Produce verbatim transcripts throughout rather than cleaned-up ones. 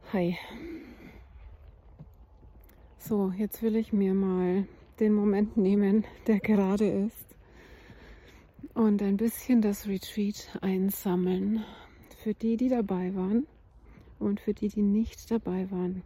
Hi. So, jetzt will ich mir mal den Moment nehmen, der gerade ist, und ein bisschen das Retreat einsammeln. Für die, die dabei waren und für die, die nicht dabei waren.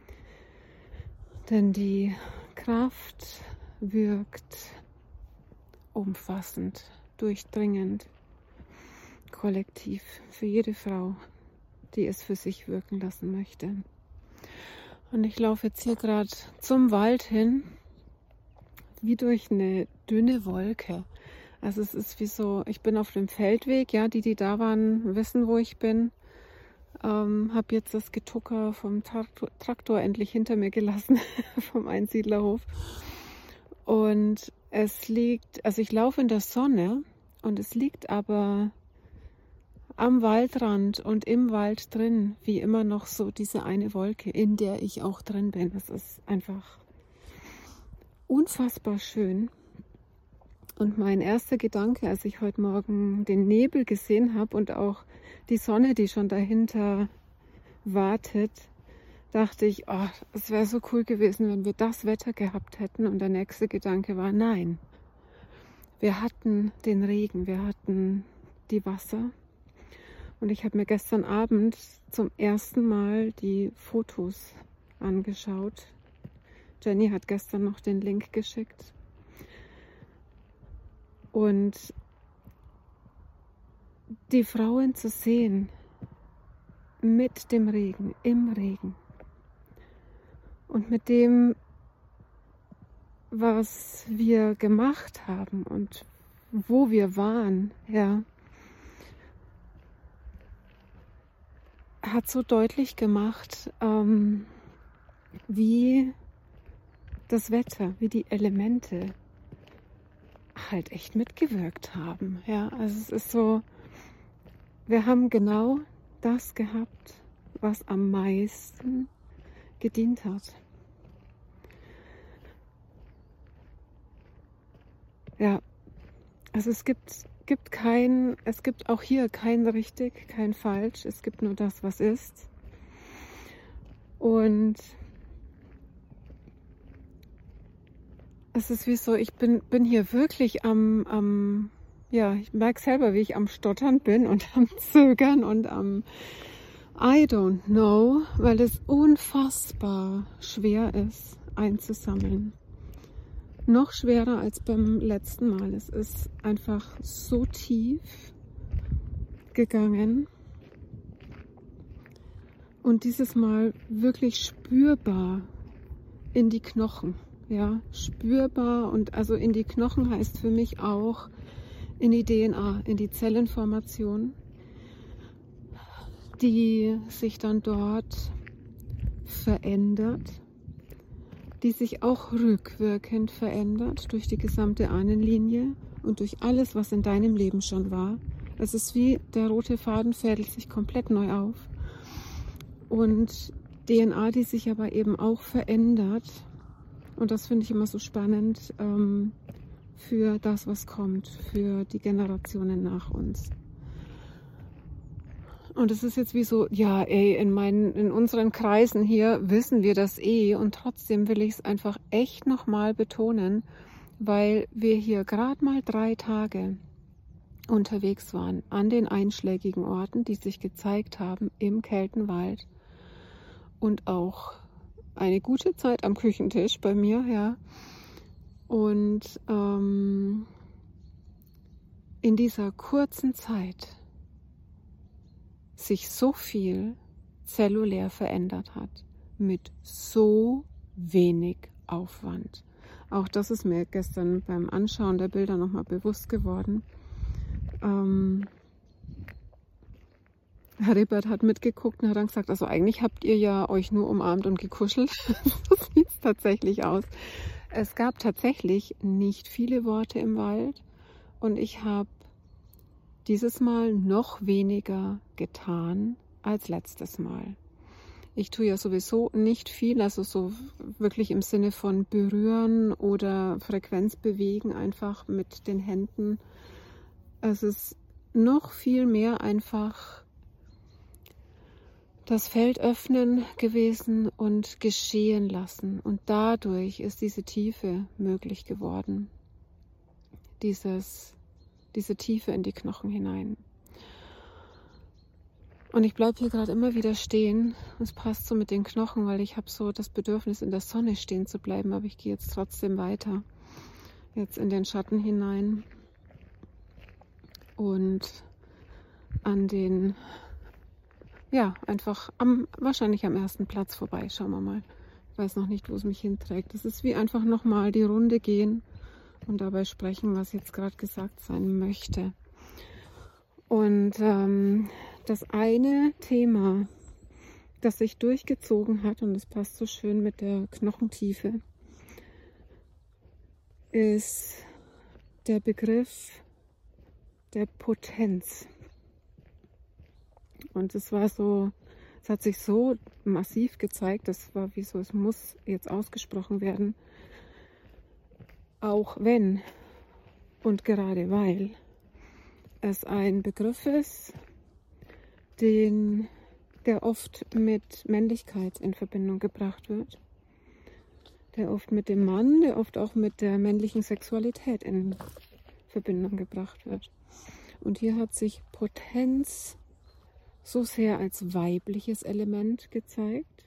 Denn die Kraft wirkt umfassend, durchdringend, kollektiv für jede Frau, die es für sich wirken lassen möchte. Und ich laufe jetzt hier gerade zum Wald hin, wie durch eine dünne Wolke. Also es ist wie so, ich bin auf dem Feldweg, ja, die, die da waren, wissen, wo ich bin. Ähm, habe jetzt das Getucker vom Traktor, Traktor endlich hinter mir gelassen, vom Einsiedlerhof. Und es liegt, also ich laufe in der Sonne und es liegt aber am Waldrand und im Wald drin, wie immer noch so diese eine Wolke, in der ich auch drin bin. Das ist einfach unfassbar schön. Und mein erster Gedanke, als ich heute Morgen den Nebel gesehen habe und auch die Sonne, die schon dahinter wartet, dachte ich, oh, es wäre so cool gewesen, wenn wir das Wetter gehabt hätten. Und der nächste Gedanke war, nein, wir hatten den Regen, wir hatten die Wasser. Und ich habe mir gestern Abend zum ersten Mal die Fotos angeschaut. Jenny hat gestern noch den Link geschickt. Und die Frauen zu sehen mit dem Regen, im Regen und mit dem, was wir gemacht haben und wo wir waren, ja, hat so deutlich gemacht, ähm, wie das Wetter, wie die Elemente halt echt mitgewirkt haben. Ja, also es ist so, wir haben genau das gehabt, was am meisten gedient hat. Ja, also es gibt gibt kein, es gibt auch hier kein richtig, kein falsch, es gibt nur das, was ist. Und es ist wie so, ich bin, bin hier wirklich am, am, ja, ich merke selber, wie ich am Stottern bin und am Zögern und am I don't know, weil es unfassbar schwer ist, einzusammeln. Noch schwerer als beim letzten Mal. Es ist einfach so tief gegangen und dieses Mal wirklich spürbar in die Knochen. Ja, spürbar, und also in die Knochen heißt für mich auch in die D N A, in die Zellenformation, die sich dann dort verändert, die sich auch rückwirkend verändert durch die gesamte Ahnenlinie und durch alles, was in deinem Leben schon war. Es ist wie der rote Faden fädelt sich komplett neu auf. Und D N A, die sich aber eben auch verändert. Und das finde ich immer so spannend ähm, für das, was kommt, für die Generationen nach uns. Und es ist jetzt wie so, ja, ey, in meinen, in unseren Kreisen hier wissen wir das eh, und trotzdem will ich es einfach echt nochmal betonen, weil wir hier gerade mal drei Tage unterwegs waren an den einschlägigen Orten, die sich gezeigt haben im Keltenwald, und auch eine gute Zeit am Küchentisch bei mir, ja. Und ähm, in dieser kurzen Zeit sich so viel zellulär verändert hat, mit so wenig Aufwand. Auch das ist mir gestern beim Anschauen der Bilder nochmal bewusst geworden. Ähm, Herr Rippert hat mitgeguckt und hat dann gesagt, also eigentlich habt ihr ja euch nur umarmt und gekuschelt. So sieht es tatsächlich aus. Es gab tatsächlich nicht viele Worte im Wald und ich habe dieses Mal noch weniger getan als letztes Mal. Ich tue ja sowieso nicht viel, also so wirklich im Sinne von berühren oder Frequenz bewegen, einfach mit den Händen. Es ist noch viel mehr einfach das Feld öffnen gewesen und geschehen lassen. Und dadurch ist diese Tiefe möglich geworden. Dieses, diese Tiefe in die Knochen hinein. Und ich bleibe hier gerade immer wieder stehen. Es passt so mit den Knochen, weil ich habe so das Bedürfnis, in der Sonne stehen zu bleiben. Aber ich gehe jetzt trotzdem weiter. Jetzt in den Schatten hinein. Und an den, ja, einfach am, wahrscheinlich am ersten Platz vorbei. Schauen wir mal. Ich weiß noch nicht, wo es mich hinträgt. Es ist wie einfach nochmal die Runde gehen und dabei sprechen, was jetzt gerade gesagt sein möchte. Und ähm, das eine Thema, das sich durchgezogen hat, und es passt so schön mit der Knochentiefe, ist der Begriff der Potenz. Und es war so, es hat sich so massiv gezeigt, das war wie so, es muss jetzt ausgesprochen werden, auch wenn und gerade weil es ein Begriff ist, den, der oft mit Männlichkeit in Verbindung gebracht wird, der oft mit dem Mann, der oft auch mit der männlichen Sexualität in Verbindung gebracht wird. Und hier hat sich Potenz so sehr als weibliches Element gezeigt.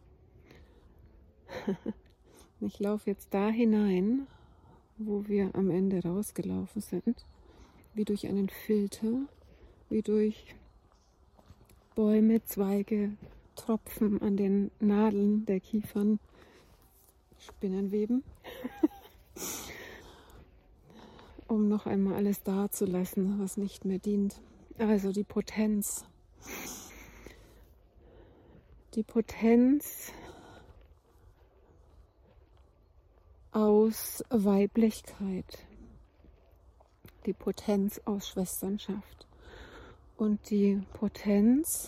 Ich laufe jetzt da hinein, wo wir am Ende rausgelaufen sind, wie durch einen Filter, wie durch Bäume, Zweige, Tropfen an den Nadeln der Kiefern, Spinnenweben, um noch einmal alles dazulassen, was nicht mehr dient. Also die Potenz. Die Potenz aus Weiblichkeit. Die Potenz aus Schwesternschaft. Und die Potenz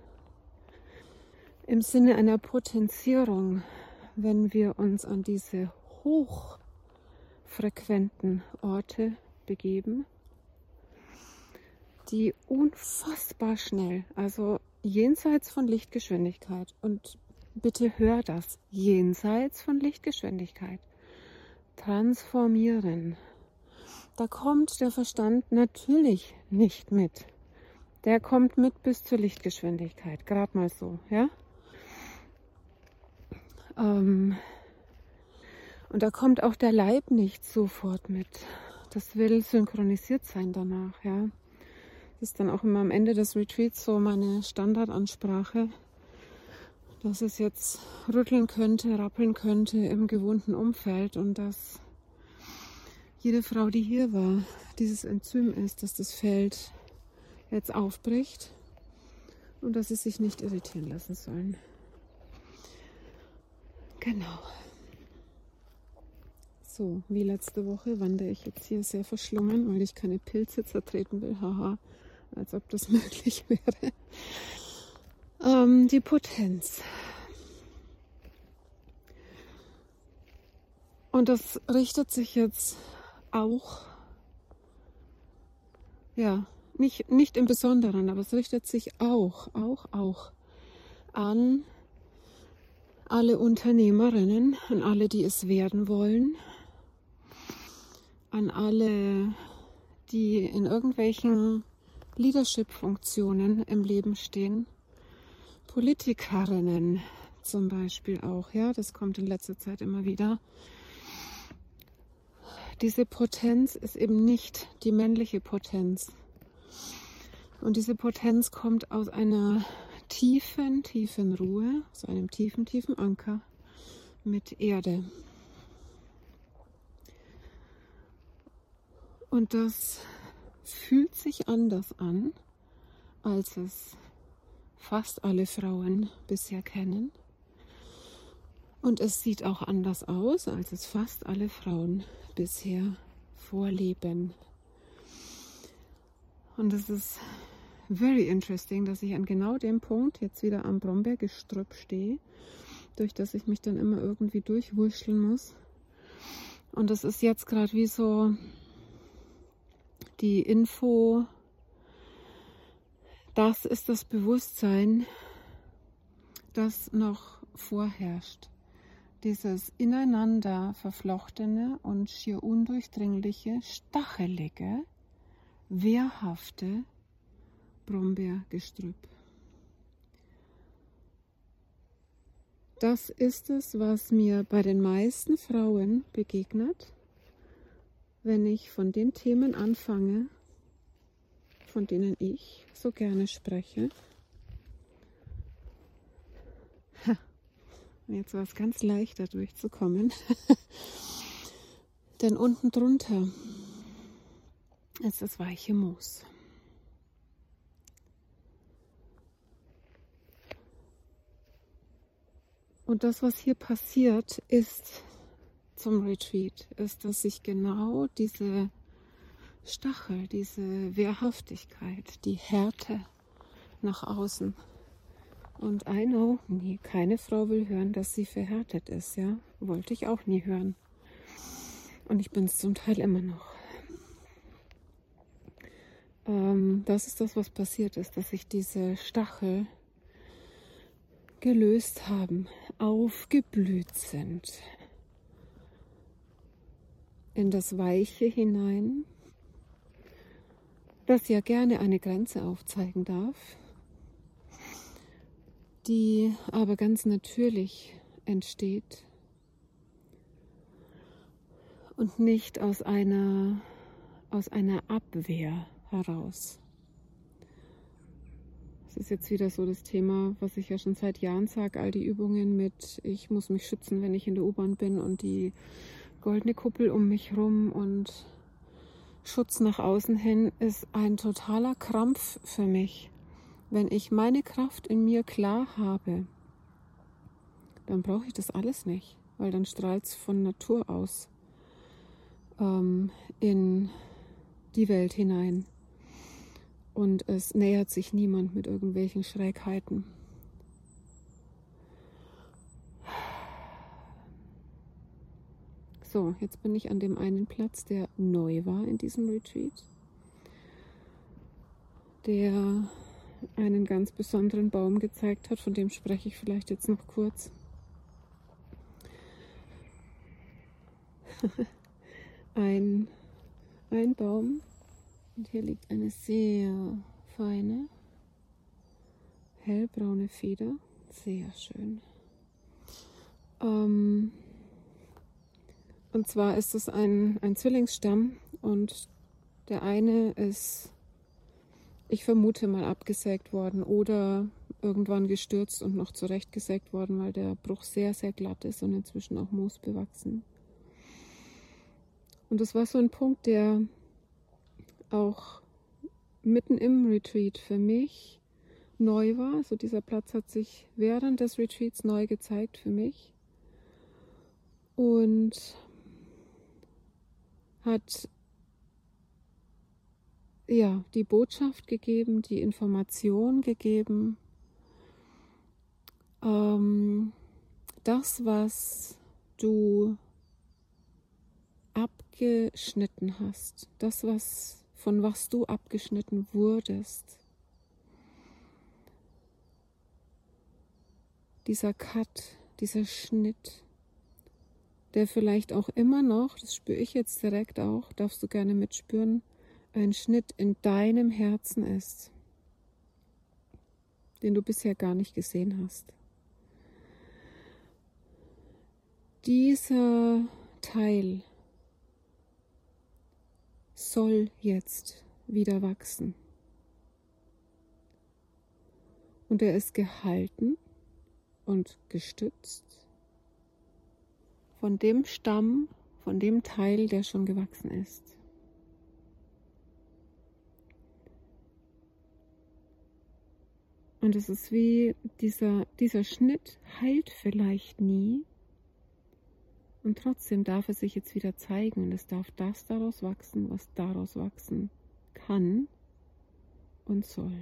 im Sinne einer Potenzierung, wenn wir uns an diese hochfrequenten Orte begeben, die unfassbar schnell, also jenseits von Lichtgeschwindigkeit, und bitte hör das, jenseits von Lichtgeschwindigkeit, transformieren. Da kommt der Verstand natürlich nicht mit. Der kommt mit bis zur Lichtgeschwindigkeit, gerade mal so, ja. Ähm, und da kommt auch der Leib nicht sofort mit. Das will synchronisiert sein danach, ja. Das ist dann auch immer am Ende des Retreats so meine Standardansprache, dass es jetzt rütteln könnte, rappeln könnte im gewohnten Umfeld und dass jede Frau, die hier war, dieses Enzym ist, dass das Feld jetzt aufbricht und dass sie sich nicht irritieren lassen sollen. Genau. So, wie letzte Woche wandere ich jetzt hier sehr verschlungen, weil ich keine Pilze zertreten will. Haha, als ob das möglich wäre. Ähm, die Potenz. Und das richtet sich jetzt auch, ja, nicht, nicht im Besonderen, aber es richtet sich auch, auch, auch an alle Unternehmerinnen, an alle, die es werden wollen, an alle, die in irgendwelchen Leadership-Funktionen im Leben stehen, Politikerinnen zum Beispiel auch, ja, das kommt in letzter Zeit immer wieder. Diese Potenz ist eben nicht die männliche Potenz. Und diese Potenz kommt aus einer tiefen, tiefen Ruhe, aus einem tiefen, tiefen Anker mit Erde. Und das fühlt sich anders an, als es fast alle Frauen bisher kennen. Und es sieht auch anders aus, als es fast alle Frauen bisher vorleben. Und es ist very interesting, dass ich an genau dem Punkt jetzt wieder am Brombeergestrüpp stehe, durch das ich mich dann immer irgendwie durchwurschteln muss. Und es ist jetzt gerade wie so die Info, das ist das Bewusstsein, das noch vorherrscht. Dieses ineinander verflochtene und schier undurchdringliche, stachelige, wehrhafte Brombeergestrüpp. Das ist es, was mir bei den meisten Frauen begegnet, wenn ich von den Themen anfange, von denen ich so gerne spreche. Ha, jetzt war es ganz leicht, da durchzukommen. Denn unten drunter ist das weiche Moos. Und das, was hier passiert ist zum Retreat, ist, dass sich genau diese Stachel, diese Wehrhaftigkeit, die Härte nach außen. Und I know, nee, keine Frau will hören, dass sie verhärtet ist, ja. Wollte ich auch nie hören. Und ich bin es zum Teil immer noch. Ähm, das ist das, was passiert ist, dass sich diese Stachel gelöst haben, aufgeblüht sind, in das Weiche hinein, das ja gerne eine Grenze aufzeigen darf, die aber ganz natürlich entsteht und nicht aus einer, aus einer Abwehr heraus. Das ist jetzt wieder so das Thema, was ich ja schon seit Jahren sage, all die Übungen mit, ich muss mich schützen, wenn ich in der U-Bahn bin und die goldene Kuppel um mich rum und Schutz nach außen hin ist ein totaler Krampf für mich. Wenn ich meine Kraft in mir klar habe, dann brauche ich das alles nicht, weil dann strahlt es von Natur aus ähm, in die Welt hinein. Und es nähert sich niemand mit irgendwelchen Schrägheiten. So, jetzt bin ich an dem einen Platz, der neu war in diesem Retreat, der einen ganz besonderen Baum gezeigt hat, von dem spreche ich vielleicht jetzt noch kurz. ein, ein Baum. Und hier liegt eine sehr feine, hellbraune Feder. Sehr schön. Ähm, und zwar ist es ein, ein Zwillingsstamm und der eine ist, ich vermute mal, abgesägt worden oder irgendwann gestürzt und noch zurechtgesägt worden, weil der Bruch sehr, sehr glatt ist und inzwischen auch moosbewachsen. Und das war so ein Punkt, der auch mitten im Retreat für mich neu war. Also dieser Platz hat sich während des Retreats neu gezeigt für mich und hat ja die Botschaft gegeben, die Information gegeben, ähm, das, was du abgeschnitten hast, das, was von was du abgeschnitten wurdest. Dieser Cut, dieser Schnitt, der vielleicht auch immer noch, das spüre ich jetzt direkt auch, darfst du gerne mitspüren, ein Schnitt in deinem Herzen ist, den du bisher gar nicht gesehen hast. Dieser Teil soll jetzt wieder wachsen. Und er ist gehalten und gestützt von dem Stamm, von dem Teil, der schon gewachsen ist. Und es ist wie dieser, dieser Schnitt heilt vielleicht nie. Und trotzdem darf es sich jetzt wieder zeigen und es darf das daraus wachsen, was daraus wachsen kann und soll.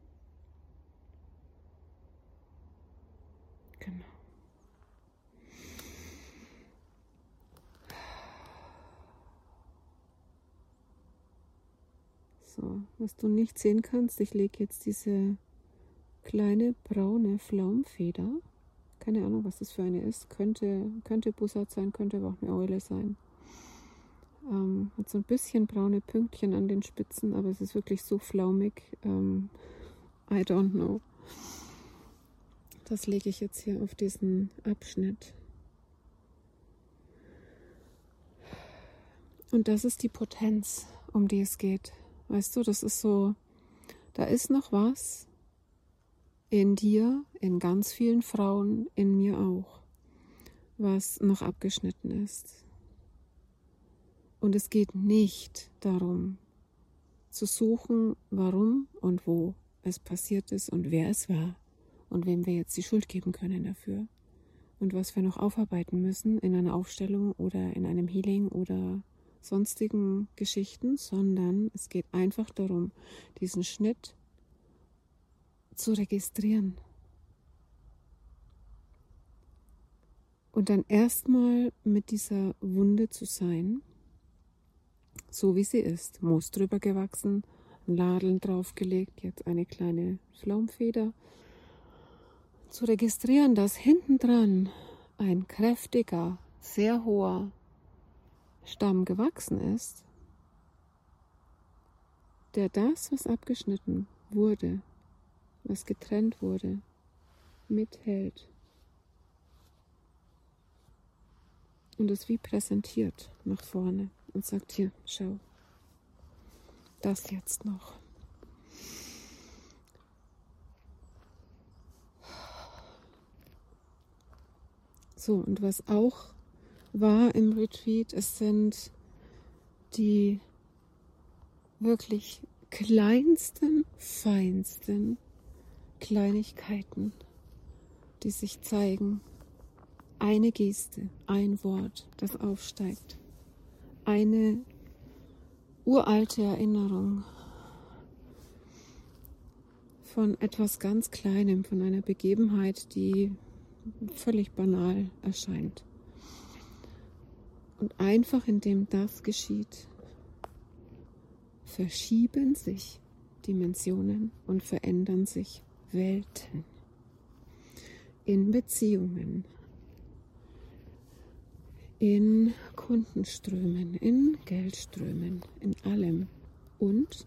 Genau. So, was du nicht sehen kannst, ich lege jetzt diese kleine braune Flaumfeder. Keine Ahnung, was das für eine ist. Könnte, könnte Bussard sein, könnte aber auch eine Eule sein. Ähm, hat so ein bisschen braune Pünktchen an den Spitzen, aber es ist wirklich so flaumig. Ähm, I don't know. Das lege ich jetzt hier auf diesen Abschnitt. Und das ist die Potenz, um die es geht. Weißt du, das ist so, da ist noch was in dir, in ganz vielen Frauen, in mir auch, was noch abgeschnitten ist. Und es geht nicht darum, zu suchen, warum und wo es passiert ist und wer es war und wem wir jetzt die Schuld geben können dafür und was wir noch aufarbeiten müssen in einer Aufstellung oder in einem Healing oder sonstigen Geschichten, sondern es geht einfach darum, diesen Schnitt zu registrieren. Und dann erstmal mit dieser Wunde zu sein, so wie sie ist. Moos drüber gewachsen, Nadeln draufgelegt, jetzt eine kleine Flaumfeder. Zu registrieren, dass hinten dran ein kräftiger, sehr hoher Stamm gewachsen ist, der das, was abgeschnitten wurde, was getrennt wurde, mithält und es wie präsentiert nach vorne und sagt, hier, schau, das jetzt noch. So, und was auch war im Retreat, es sind die wirklich kleinsten, feinsten Kleinigkeiten, die sich zeigen. Eine Geste, ein Wort, das aufsteigt. Eine uralte Erinnerung von etwas ganz Kleinem, von einer Begebenheit, die völlig banal erscheint. Und einfach indem das geschieht, verschieben sich Dimensionen und verändern sich Welten in Beziehungen, in Kundenströmen, in Geldströmen, in allem. Und,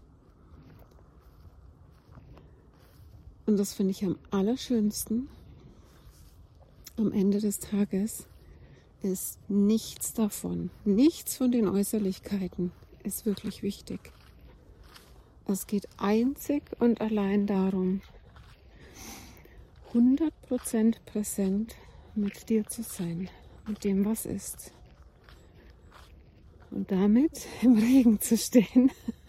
und das finde ich am allerschönsten, am Ende des Tages ist nichts davon, nichts von den Äußerlichkeiten ist wirklich wichtig. Es geht einzig und allein darum, hundert Prozent präsent mit dir zu sein, mit dem, was ist. Und damit im Regen zu stehen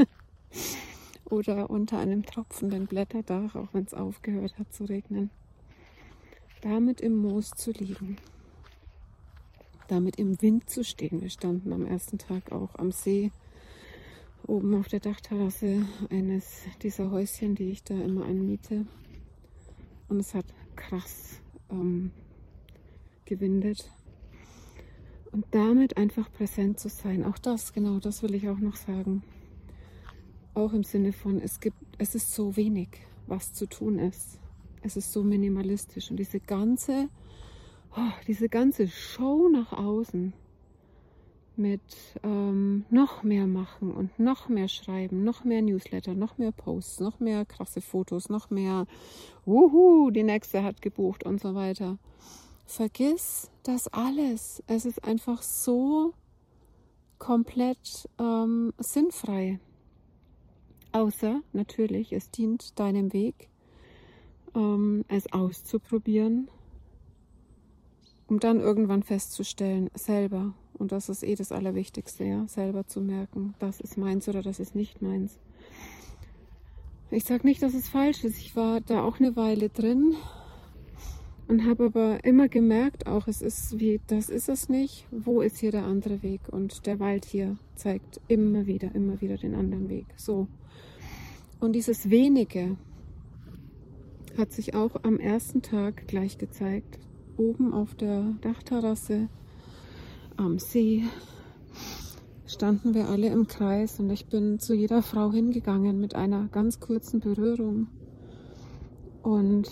oder unter einem tropfenden Blätterdach, auch wenn es aufgehört hat zu regnen. Damit im Moos zu liegen. Damit im Wind zu stehen. Wir standen am ersten Tag auch am See, oben auf der Dachterrasse eines dieser Häuschen, die ich da immer anmiete. Und es hat krass ähm, gewindet. Und damit einfach präsent zu sein. Auch das, genau, das will ich auch noch sagen. Auch im Sinne von, es gibt, es ist so wenig, was zu tun ist. Es ist so minimalistisch. Und diese ganze, oh, diese ganze Show nach außen mit ähm, noch mehr machen und noch mehr schreiben, noch mehr Newsletter, noch mehr Posts, noch mehr krasse Fotos, noch mehr, wuhu, die nächste hat gebucht und so weiter. Vergiss das alles. Es ist einfach so komplett ähm, sinnfrei. Außer, natürlich, es dient deinem Weg, ähm, es auszuprobieren, um dann irgendwann festzustellen, selber, und das ist eh das Allerwichtigste, ja, selber zu merken, das ist meins oder das ist nicht meins. Ich sage nicht, dass es falsch ist. Ich war da auch eine Weile drin und habe aber immer gemerkt, auch es ist wie, das ist es nicht, wo ist hier der andere Weg? Und der Wald hier zeigt immer wieder, immer wieder den anderen Weg. So. Und dieses Wenige hat sich auch am ersten Tag gleich gezeigt. Oben auf der Dachterrasse am See standen wir alle im Kreis und ich bin zu jeder Frau hingegangen mit einer ganz kurzen Berührung und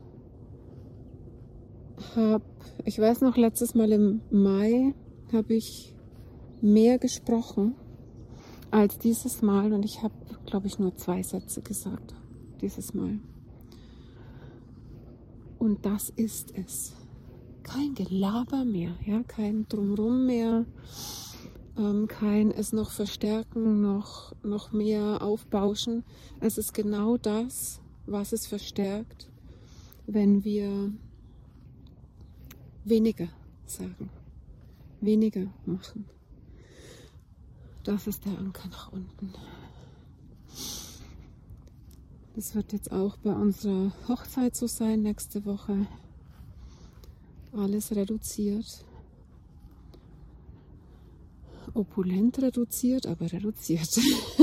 habe, ich weiß noch, letztes Mal im Mai habe ich mehr gesprochen als dieses Mal und ich habe, glaube ich, nur zwei Sätze gesagt dieses Mal. Und das ist es. Kein Gelaber mehr, ja, kein Drumrum mehr, ähm, kein es noch verstärken, noch, noch mehr aufbauschen. Es ist genau das, was es verstärkt, wenn wir weniger sagen, weniger machen. Das ist der Anker nach unten. Das wird jetzt auch bei unserer Hochzeit so sein, nächste Woche. Alles reduziert. Opulent reduziert, aber reduziert.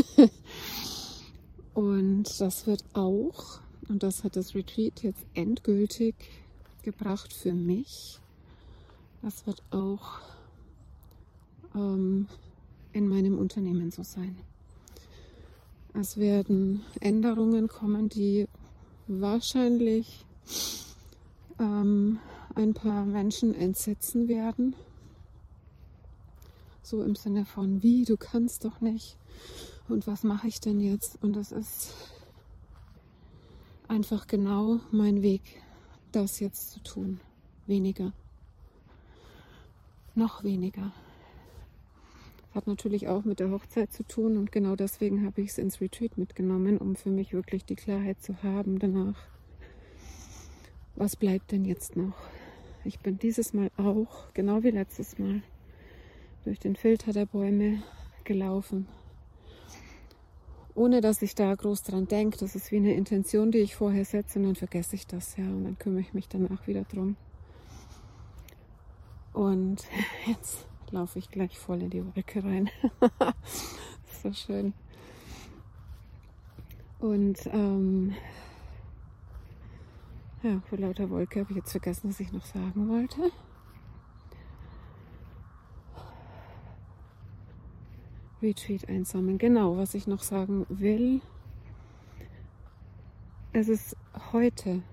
Und das wird auch, und das hat das Retreat jetzt endgültig gebracht für mich, das wird auch ähm, in meinem Unternehmen so sein. Es werden Änderungen kommen, die wahrscheinlich ähm, ein paar Menschen entsetzen werden. So im Sinne von, wie, du kannst doch nicht. Und was mache ich denn jetzt? Und das ist einfach genau mein Weg, das jetzt zu tun. Weniger. Noch weniger. Hat natürlich auch mit der Hochzeit zu tun und genau deswegen habe ich es ins Retreat mitgenommen, um für mich wirklich die Klarheit zu haben danach. Was bleibt denn jetzt noch? Ich bin dieses Mal auch, genau wie letztes Mal, durch den Filter der Bäume gelaufen. Ohne dass ich da groß dran denke. Das ist wie eine Intention, die ich vorher setze und dann vergesse ich das, ja, und dann kümmere ich mich danach wieder drum. Und jetzt laufe ich gleich voll in die Wolke rein. So schön. Und ähm, ja, vor lauter Wolke habe ich jetzt vergessen, was ich noch sagen wollte. Retreat einsammeln. Genau, was ich noch sagen will. Es ist heute,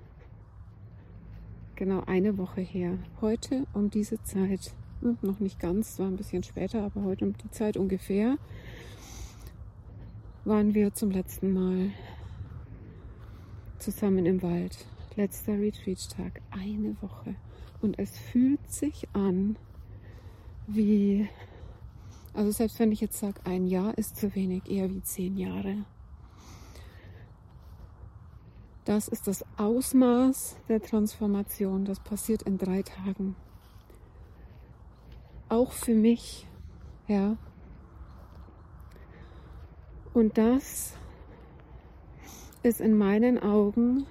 genau eine Woche her, heute um diese Zeit, hm, noch nicht ganz, war ein bisschen später, aber heute um die Zeit ungefähr, waren wir zum letzten Mal zusammen im Wald. Letzter Retreat-Tag, eine Woche. Und es fühlt sich an wie, also selbst wenn ich jetzt sage, ein Jahr ist zu wenig, eher wie zehn Jahre. Das ist das Ausmaß der Transformation. Das passiert in drei Tagen. Auch für mich, ja. Und das ist in meinen Augen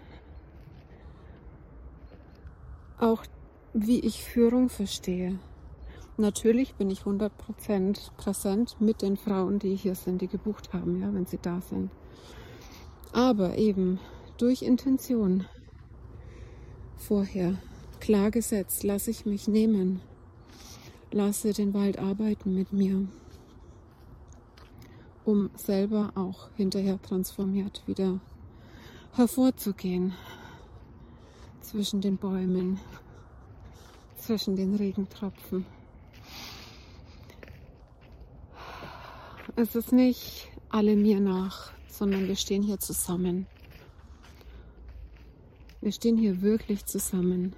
auch, wie ich Führung verstehe. Natürlich bin ich hundert Prozent präsent mit den Frauen, die hier sind, die gebucht haben, ja, wenn sie da sind. Aber eben durch Intention vorher klar gesetzt, lasse ich mich nehmen, lasse den Wald arbeiten mit mir, um selber auch hinterher transformiert wieder hervorzugehen zwischen den Bäumen, zwischen den Regentropfen. Es ist nicht alle mir nach, sondern wir stehen hier zusammen. Wir stehen hier wirklich zusammen.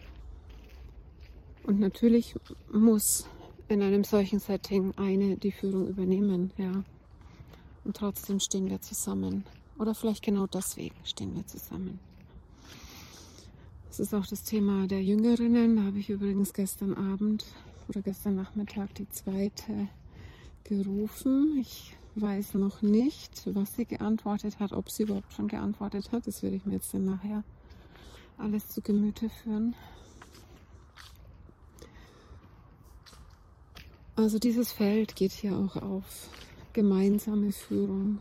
Und natürlich muss in einem solchen Setting eine die Führung übernehmen, ja. Und trotzdem stehen wir zusammen. Oder vielleicht genau deswegen stehen wir zusammen. Das ist auch das Thema der Jüngerinnen. Da habe ich übrigens gestern Abend oder gestern Nachmittag die zweite gerufen. Ich weiß noch nicht, was sie geantwortet hat, ob sie überhaupt schon geantwortet hat. Das werde ich mir jetzt dann nachher alles zu Gemüte führen. Also dieses Feld geht hier auch auf gemeinsame Führung.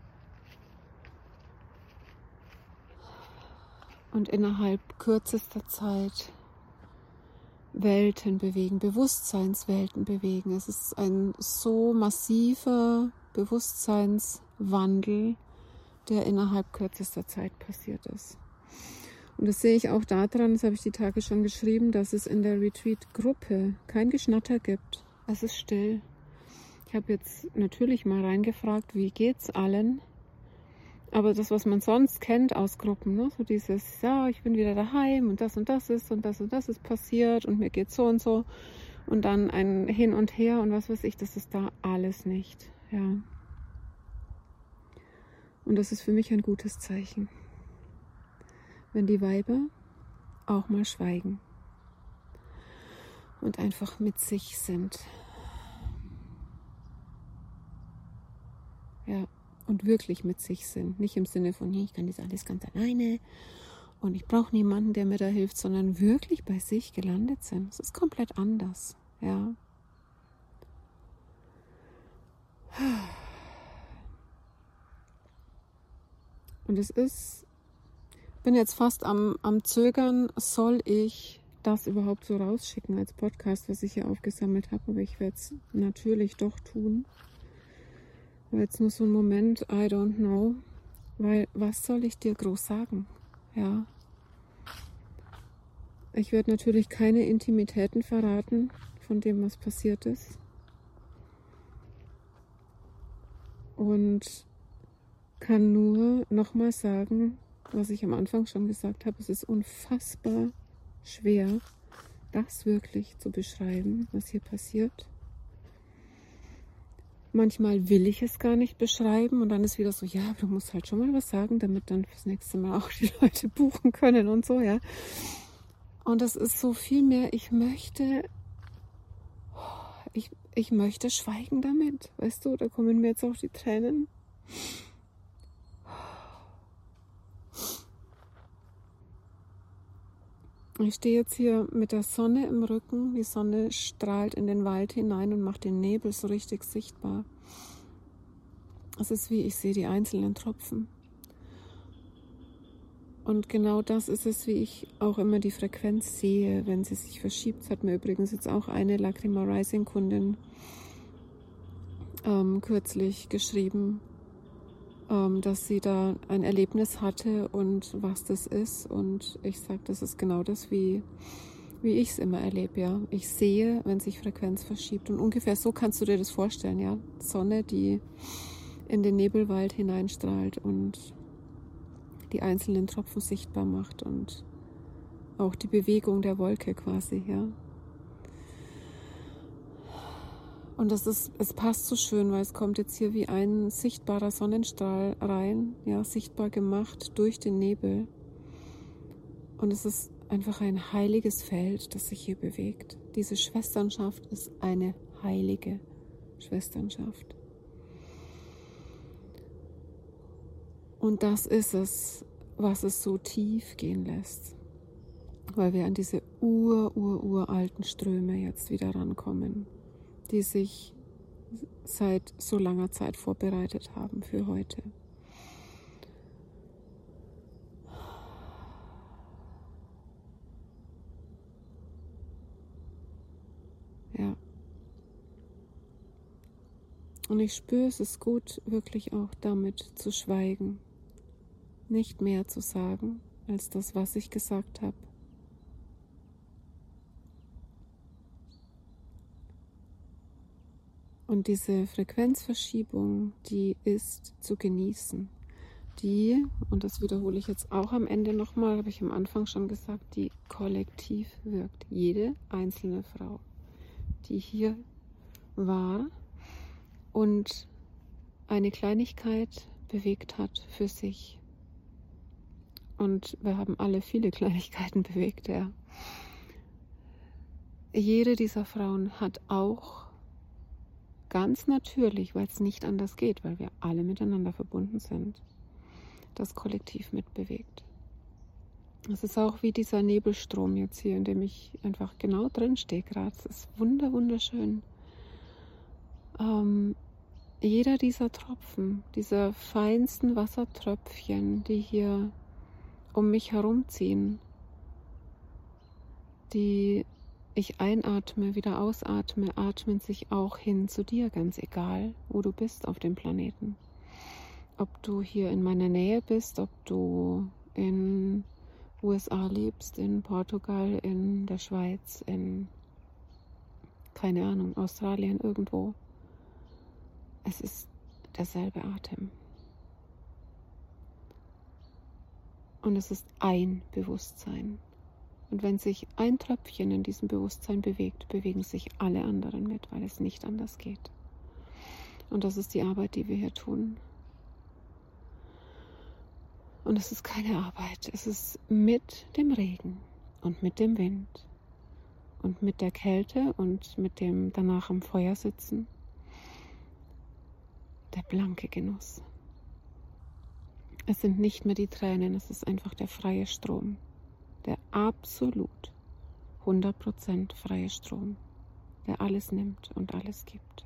Und innerhalb kürzester Zeit Welten bewegen, Bewusstseinswelten bewegen. Es ist ein so massiver Bewusstseinswandel, der innerhalb kürzester Zeit passiert ist. Und das sehe ich auch daran, das habe ich die Tage schon geschrieben, dass es in der Retreat-Gruppe kein Geschnatter gibt. Es ist still. Ich habe jetzt natürlich mal reingefragt, wie geht's allen? Aber das, was man sonst kennt aus Gruppen, ne? So dieses, ja, ich bin wieder daheim und das und das ist und das und das ist passiert und mir geht's so und so. Und dann ein Hin und Her und was weiß ich, das ist da alles nicht. Ja. Und das ist für mich ein gutes Zeichen. Wenn die Weiber auch mal schweigen und einfach mit sich sind. Ja, und wirklich mit sich sind. Nicht im Sinne von, ich kann das alles ganz alleine und ich brauche niemanden, der mir da hilft, sondern wirklich bei sich gelandet sind. Es ist komplett anders. Ja. Und es ist, ich bin jetzt fast am, am Zögern, soll ich das überhaupt so rausschicken als Podcast, was ich hier aufgesammelt habe, aber ich werde es natürlich doch tun. Aber jetzt nur so ein Moment, I don't know, weil was soll ich dir groß sagen? Ja. Ich werde natürlich keine Intimitäten verraten von dem, was passiert ist. Und kann nur nochmal sagen, was ich am Anfang schon gesagt habe, es ist unfassbar schwer, das wirklich zu beschreiben, was hier passiert. Manchmal will ich es gar nicht beschreiben und dann ist wieder so, ja, aber du musst halt schon mal was sagen, damit dann fürs nächste Mal auch die Leute buchen können und so, ja. Und das ist so viel mehr, ich möchte, ich, ich möchte schweigen damit, weißt du, da kommen mir jetzt auch die Tränen. Ich stehe jetzt hier mit der Sonne im Rücken. Die Sonne strahlt in den Wald hinein und macht den Nebel so richtig sichtbar. Es ist wie, ich sehe die einzelnen Tropfen. Und genau das ist es, wie ich auch immer die Frequenz sehe, wenn sie sich verschiebt. Das hat mir übrigens jetzt auch eine Lacrima Rising Kundin ähm, kürzlich geschrieben, dass sie da ein Erlebnis hatte und was das ist. Und ich sage, das ist genau das, wie, wie ich es immer erlebe. Ja. Ich sehe, wenn sich Frequenz verschiebt. Und ungefähr so kannst du dir das vorstellen. Ja. Sonne, die in den Nebelwald hineinstrahlt und die einzelnen Tropfen sichtbar macht und auch die Bewegung der Wolke quasi. Ja. Und das ist, es passt so schön, weil es kommt jetzt hier wie ein sichtbarer Sonnenstrahl rein, ja, sichtbar gemacht durch den Nebel. Und es ist einfach ein heiliges Feld, das sich hier bewegt. Diese Schwesternschaft ist eine heilige Schwesternschaft. Und das ist es, was es so tief gehen lässt, weil wir an diese ur, ur, uralten Ströme jetzt wieder rankommen, die sich seit so langer Zeit vorbereitet haben für heute. Ja. Und ich spüre, es ist gut, wirklich auch damit zu schweigen, nicht mehr zu sagen, als das, was ich gesagt habe. Und diese Frequenzverschiebung, die ist zu genießen. Die, und das wiederhole ich jetzt auch am Ende nochmal, habe ich am Anfang schon gesagt, die kollektiv wirkt. Jede einzelne Frau, die hier war und eine Kleinigkeit bewegt hat für sich. Und wir haben alle viele Kleinigkeiten bewegt, ja. Jede dieser Frauen hat auch ganz natürlich, weil es nicht anders geht, weil wir alle miteinander verbunden sind, das Kollektiv mitbewegt. Es ist auch wie dieser Nebelstrom jetzt hier, in dem ich einfach genau drin stehe gerade. Es ist wunder, wunderschön. Ähm, jeder dieser Tropfen, dieser feinsten Wassertröpfchen, die hier um mich herumziehen, die ich einatme, wieder ausatme, atmen sich auch hin zu dir, ganz egal, wo du bist auf dem Planeten. Ob du hier in meiner Nähe bist, ob du in U S A lebst, in Portugal, in der Schweiz, in, keine Ahnung, Australien, irgendwo. Es ist derselbe Atem. Und es ist ein Bewusstsein. Und wenn sich ein Tröpfchen in diesem Bewusstsein bewegt, bewegen sich alle anderen mit, weil es nicht anders geht. Und das ist die Arbeit, die wir hier tun. Und es ist keine Arbeit. Es ist mit dem Regen und mit dem Wind und mit der Kälte und mit dem danach am Feuer sitzen. Der blanke Genuss. Es sind nicht mehr die Tränen, es ist einfach der freie Strom. Der absolut hundert Prozent freie Strom, der alles nimmt und alles gibt.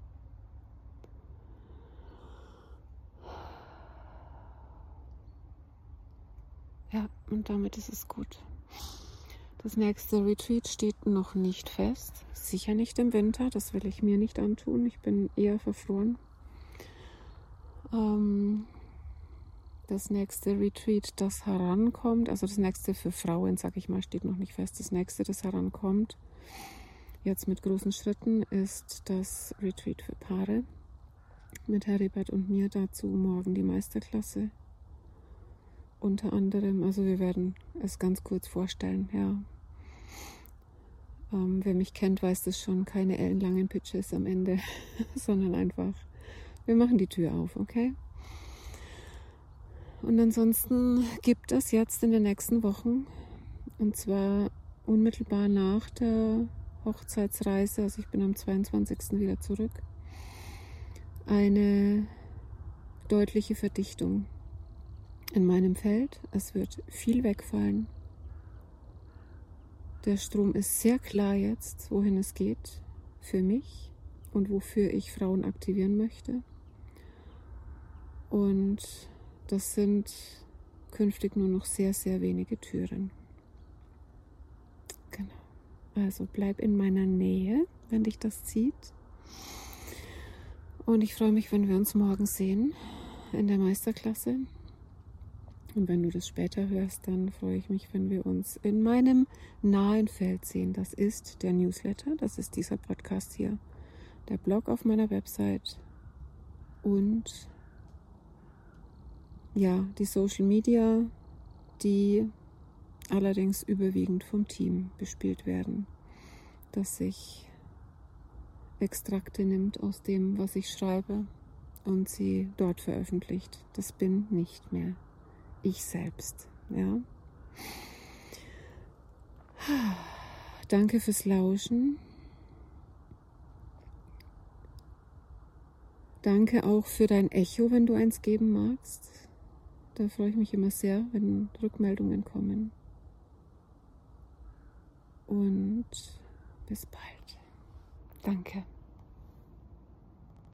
Ja, und damit ist es gut. Das nächste Retreat steht noch nicht fest. Sicher nicht im Winter, das will ich mir nicht antun. Ich bin eher verfroren. Ähm, das nächste Retreat, das herankommt, also das nächste für Frauen, sag ich mal, steht noch nicht fest. Das nächste, das herankommt, jetzt mit großen Schritten, ist das Retreat für Paare. Mit Heribert und mir dazu morgen die Meisterklasse. Unter anderem, also wir werden es ganz kurz vorstellen, ja. Ähm, wer mich kennt, weiß das schon, keine ellenlangen Pitches am Ende, sondern einfach, wir machen die Tür auf, okay? Und ansonsten gibt es jetzt in den nächsten Wochen, und zwar unmittelbar nach der Hochzeitsreise, also ich bin am zweiundzwanzigsten wieder zurück, eine deutliche Verdichtung in meinem Feld. Es wird viel wegfallen. Der Strom ist sehr klar jetzt, wohin es geht für mich und wofür ich Frauen aktivieren möchte. Und das sind künftig nur noch sehr, sehr wenige Türen. Genau. Also bleib in meiner Nähe, wenn dich das zieht. Und ich freue mich, wenn wir uns morgen sehen in der Meisterklasse. Und wenn du das später hörst, dann freue ich mich, wenn wir uns in meinem nahen Feld sehen. Das ist der Newsletter, das ist dieser Podcast hier, der Blog auf meiner Website und ja, die Social Media, die allerdings überwiegend vom Team bespielt werden, das sich Extrakte nimmt aus dem, was ich schreibe und sie dort veröffentlicht. Das bin nicht mehr ich selbst, ja. Danke fürs Lauschen. Danke auch für dein Echo, wenn du eins geben magst. Da freue ich mich immer sehr, wenn Rückmeldungen kommen. Und bis bald. Danke.